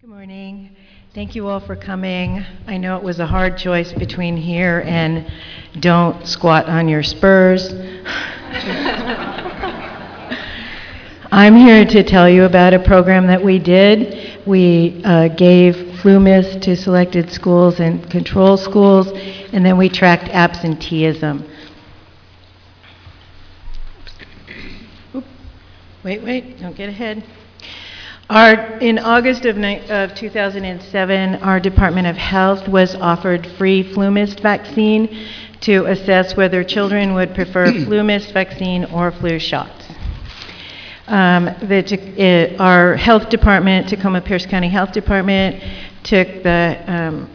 Good morning. Thank you all for coming. I know it was a hard choice between here and don't squat on your spurs. I'm here to tell you about a program that we did. We gave flu mist to selected schools and control schools, and then we tracked absenteeism. Wait, don't get ahead. In August of 2007, our Department of Health was offered free flu mist vaccine to assess whether children would prefer flu mist vaccine or flu shots. Our health department, Tacoma-Pierce County Health Department, took the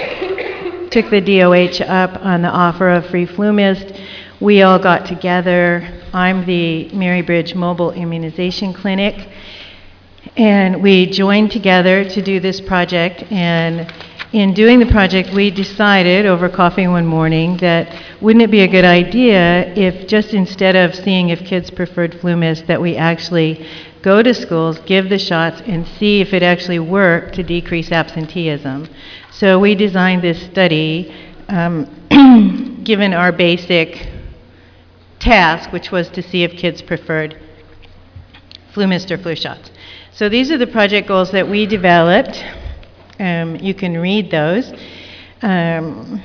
DOH up on the offer of free flu mist. We all got together. I'm the Mary Bridge Mobile Immunization Clinic. And we joined together to do this project, and in doing the project, we decided over coffee one morning that wouldn't it be a good idea if just instead of seeing if kids preferred flu mist, that we actually go to schools, give the shots, and see if it actually worked to decrease absenteeism. So we designed this study, given our basic task, which was to see if kids preferred flu mist or flu shots. So these are the project goals that we developed. You can read those. And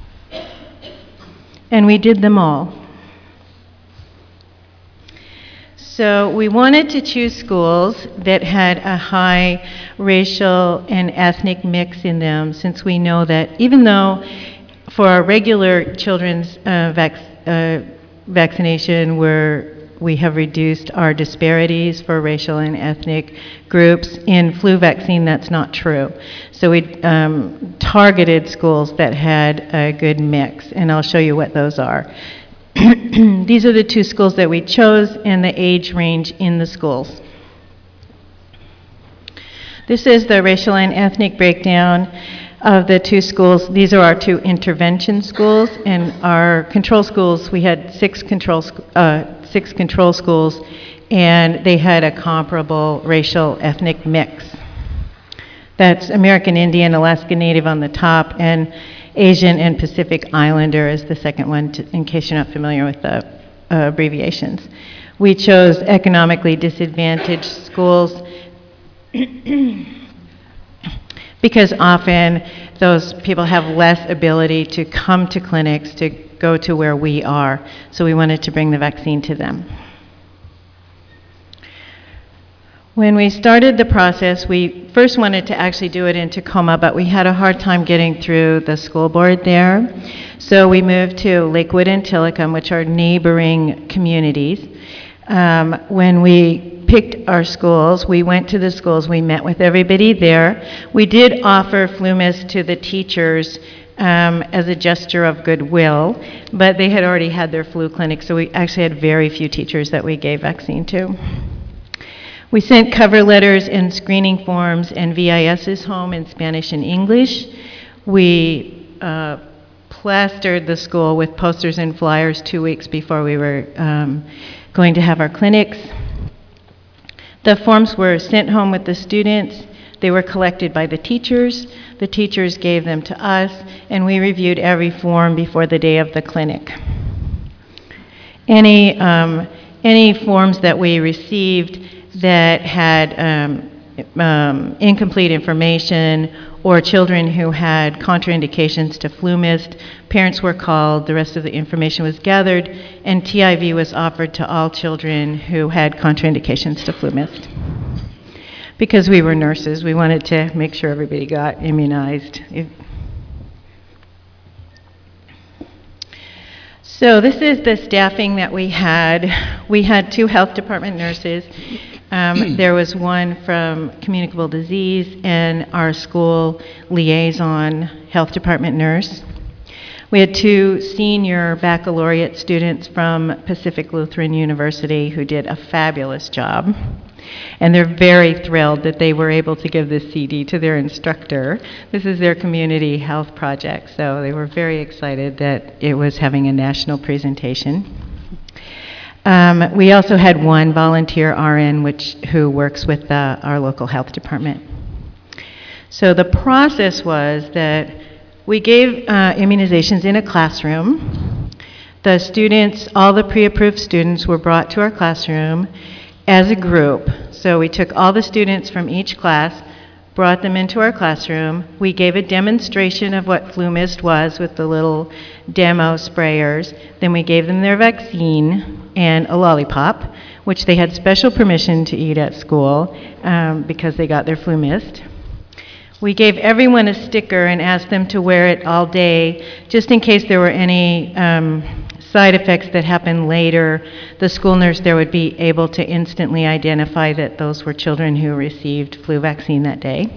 we did them all. So we wanted to choose schools that had a high racial and ethnic mix in them, since we know that even though for our regular children's vaccination we have reduced our disparities for racial and ethnic groups, in flu vaccine that's not true. So we targeted schools that had a good mix, and I'll show you what those are. These are the two schools that we chose and the age range in the schools. This is the racial and ethnic breakdown of the two schools. These are our two intervention schools, and our control schools, we had six control schools, and they had a comparable racial ethnic mix. That's American Indian, Alaska Native on the top, and Asian and Pacific Islander is the second one, in case you're not familiar with the abbreviations. We chose economically disadvantaged schools because often those people have less ability to come to clinics to go to where we are. So we wanted to bring the vaccine to them. When we started the process, we first wanted to actually do it in Tacoma, but we had a hard time getting through the school board there. So we moved to Lakewood and Tillicum, which are neighboring communities. When we picked our schools, we went to the schools, we met with everybody there. We did offer flu mist to the teachers as a gesture of goodwill, but they had already had their flu clinic, so we actually had very few teachers that we gave vaccine to. We sent cover letters and screening forms and VISs home in Spanish and English. We plastered the school with posters and flyers 2 weeks before we were going to have our clinics. The forms were sent home with the students. They were collected by the teachers. The teachers gave them to us, and we reviewed every form before the day of the clinic. Any forms that we received that had incomplete information or children who had contraindications to flu mist, parents were called, the rest of the information was gathered, and TIV was offered to all children who had contraindications to flu mist. Because we were nurses, we wanted to make sure everybody got immunized. So this is the staffing that we had. We had 2 health department nurses. There was one from communicable disease and our school liaison health department nurse. We had 2 senior baccalaureate students from Pacific Lutheran University who did a fabulous job. And they're very thrilled that they were able to give this CD to their instructor. This is their community health project, so they were very excited that it was having a national presentation. We also had 1 volunteer RN who works with our local health department. So the process was that we gave immunizations in a classroom. The students, all the pre-approved students were brought to our classroom as a group. So we took all the students from each class, brought them into our classroom. We gave a demonstration of what flu mist was with the little demo sprayers. Then we gave them their vaccine and a lollipop, which they had special permission to eat at school because they got their flu mist. We gave everyone a sticker and asked them to wear it all day, just in case there were any side effects that happened later. The school nurse there would be able to instantly identify that those were children who received flu vaccine that day.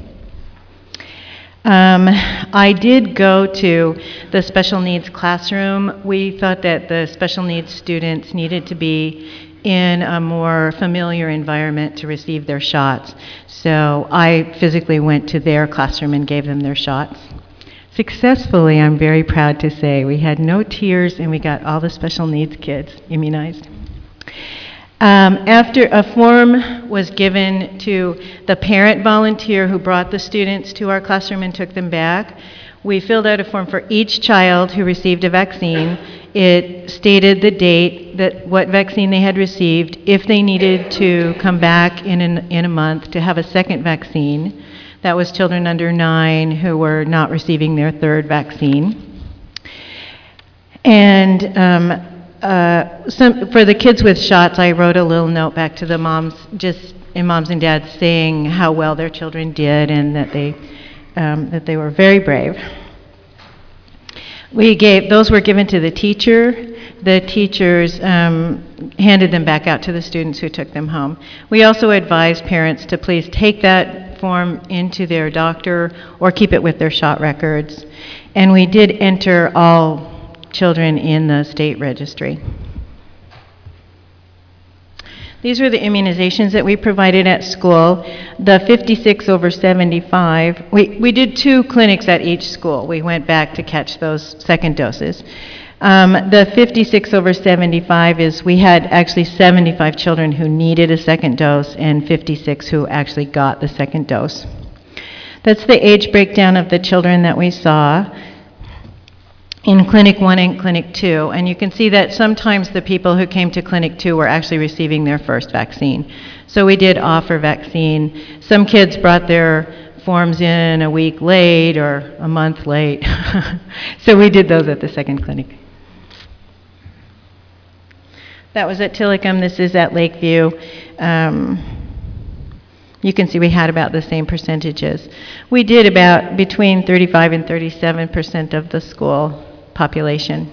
I did go to the special needs classroom. We thought that the special needs students needed to be in a more familiar environment to receive their shots. So I physically went to their classroom and gave them their shots. Successfully, I'm very proud to say. We had no tears and we got all the special needs kids immunized. After a form was given to the parent volunteer who brought the students to our classroom and took them back, we filled out a form for each child who received a vaccine. It stated the date, what vaccine they had received, if they needed to come back in a month to have a second vaccine. That was children under 9 who were not receiving their third vaccine. And for the kids with shots, I wrote a little note back to the moms, moms and dads, saying how well their children did and that they were very brave. Those were given to the teacher. The teachers handed them back out to the students who took them home. We also advised parents to please take that form into their doctor or keep it with their shot records. And we did enter all children in the state registry. These were the immunizations that we provided at school. The 56 over 75, we did 2 clinics at each school. We went back to catch those second doses. The 56 over 75 is we had actually 75 children who needed a second dose and 56 who actually got the second dose. That's the age breakdown of the children that we saw in Clinic 1 and Clinic 2, and you can see that sometimes the people who came to Clinic 2 were actually receiving their first vaccine. So we did offer vaccine. Some kids brought their forms in a week late or a month late. So we did those at the second clinic. That was at Tillicum. This is at Lakeview. You can see we had about the same percentages. We did about between 35 and 37% of the school population.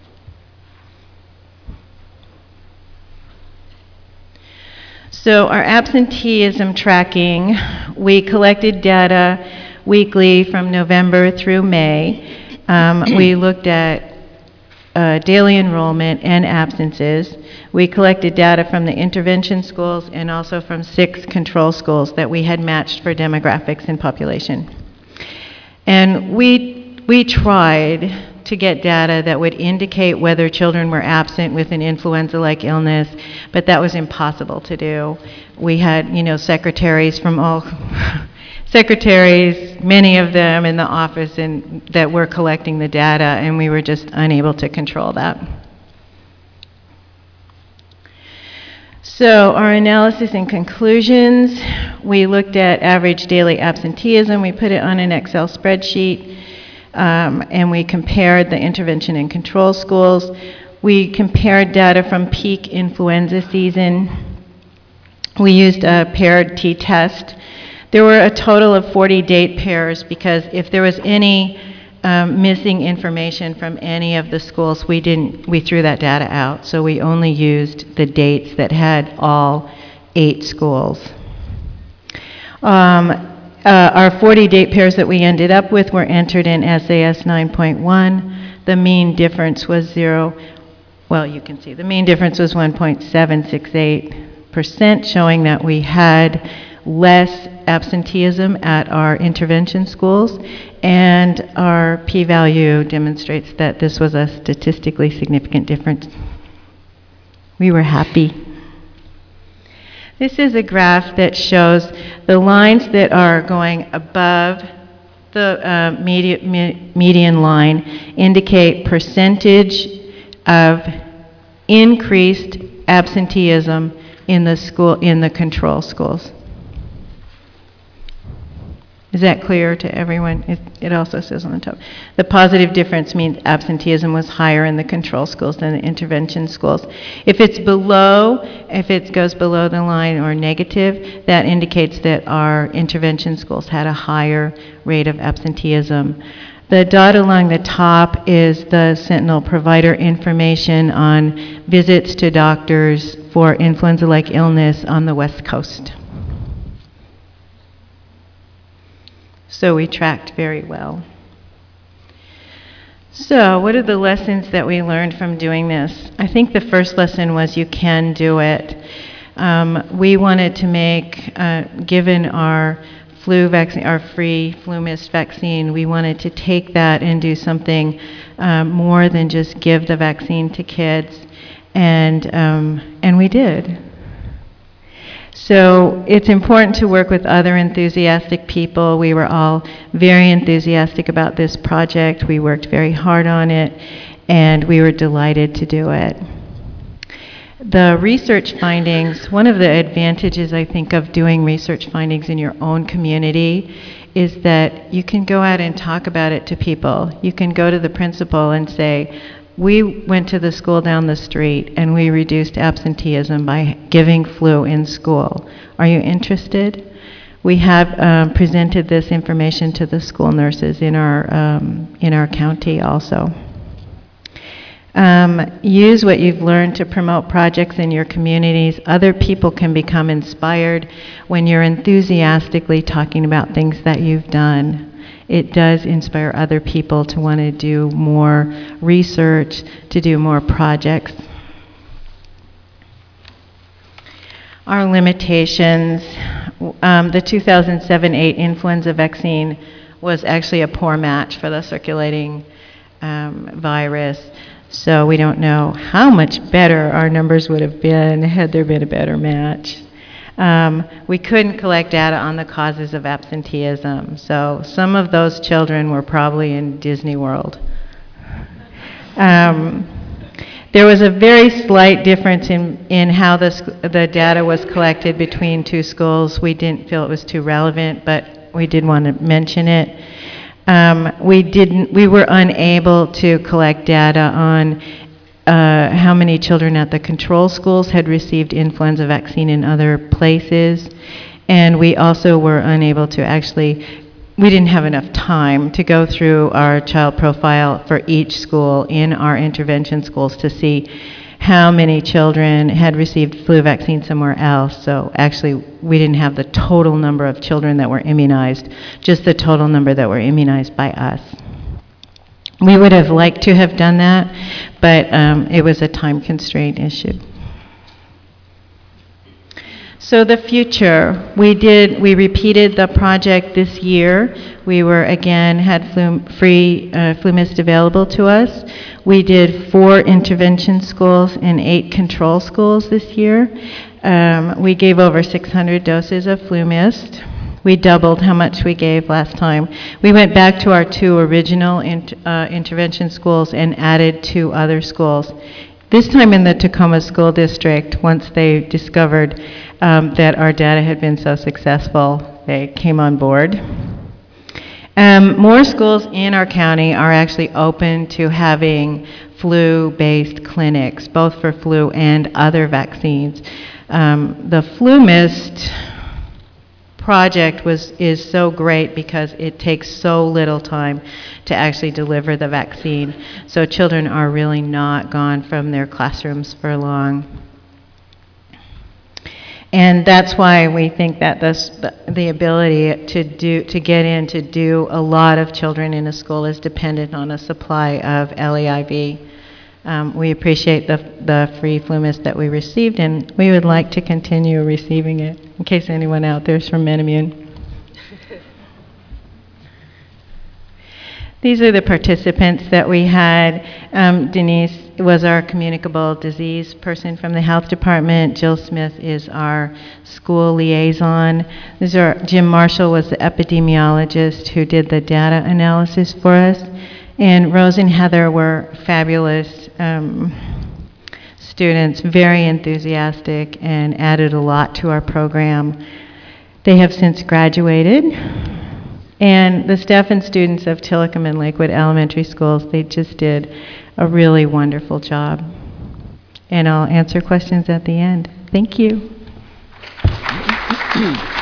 So our absenteeism tracking, we collected data weekly from November through May. We looked at daily enrollment and absences. We collected data from the intervention schools and also from 6 control schools that we had matched for demographics and population. And we tried to get data that would indicate whether children were absent with an influenza-like illness, but that was impossible to do. We had, secretaries from all secretaries, many of them in the office and that were collecting the data, and we were just unable to control that. So our analysis and conclusions, we looked at average daily absenteeism. We put it on an Excel spreadsheet, and we compared the intervention and control schools. We compared data from peak influenza season. We used a paired t-test. There were a total of 40 date pairs because if there was any missing information from any of the schools, we threw that data out. So we only used the dates that had all 8 schools. Our 40 date pairs that we ended up with were entered in SAS 9.1. The mean difference was the mean difference was 1.768%, showing that we had less absenteeism at our intervention schools, and our p-value demonstrates that this was a statistically significant difference. We were happy. This is a graph that shows the lines that are going above the median line indicate percentage of increased absenteeism in the control schools. Is that clear to everyone? It also says on the top. The positive difference means absenteeism was higher in the control schools than the intervention schools. If it goes below the line or negative, that indicates that our intervention schools had a higher rate of absenteeism. The dot along the top is the Sentinel provider information on visits to doctors for influenza-like illness on the West Coast. So we tracked very well. So what are the lessons that we learned from doing this? I think the first lesson was you can do it. We wanted to make, given our flu vaccine, our free FluMist vaccine, we wanted to take that and do something more than just give the vaccine to kids, and we did. So it's important to work with other enthusiastic people. We were all very enthusiastic about this project. We worked very hard on it, and we were delighted to do it. The research findings, one of the advantages, I think, of doing research findings in your own community is that you can go out and talk about it to people. You can go to the principal and say, we went to the school down the street and we reduced absenteeism by giving flu in school. Are you interested? We have presented this information to the school nurses in our county also. Use what you've learned to promote projects in your communities. Other people can become inspired when you're enthusiastically talking about things that you've done. It does inspire other people to want to do more research, to do more projects. Our limitations, the 2007-8 influenza vaccine was actually a poor match for the circulating virus. So we don't know how much better our numbers would have been had there been a better match. We couldn't collect data on the causes of absenteeism. So some of those children were probably in Disney World. There was a very slight difference in how the data was collected between two schools. We didn't feel it was too relevant, but we did want to mention it. We were unable to collect data on how many children at the control schools had received influenza vaccine in other places. And we also were unable to we didn't have enough time to go through our child profile for each school in our intervention schools to see how many children had received flu vaccine somewhere else. So actually, we didn't have the total number of children that were immunized, just the total number that were immunized by us. We would have liked to have done that, but it was a time constraint issue. So the future, we repeated the project this year. We had free FluMist available to us. We did 4 intervention schools and 8 control schools this year. We gave over 600 doses of FluMist. We doubled how much we gave last time. We went back to our 2 original intervention schools and added 2 other schools. This time in the Tacoma School District, once they discovered that our data had been so successful, they came on board. More schools in our county are actually open to having flu-based clinics, both for flu and other vaccines. The FluMist project is so great because it takes so little time to actually deliver the vaccine. So children are really not gone from their classrooms for long. And that's why we think that the ability to get in to do a lot of children in a school is dependent on a supply of LEIV. We appreciate the free FluMist that we received, and we would like to continue receiving it, in case anyone out there is from MedImmune. These are the participants that we had. Denise was our communicable disease person from the health department. Jill Smith is our school liaison. Jim Marshall was the epidemiologist who did the data analysis for us. And Rose and Heather were fabulous students, very enthusiastic, and added a lot to our program. They have since graduated. And the staff and students of Tillicum and Lakewood Elementary Schools, they just did a really wonderful job. And I'll answer questions at the end. Thank you.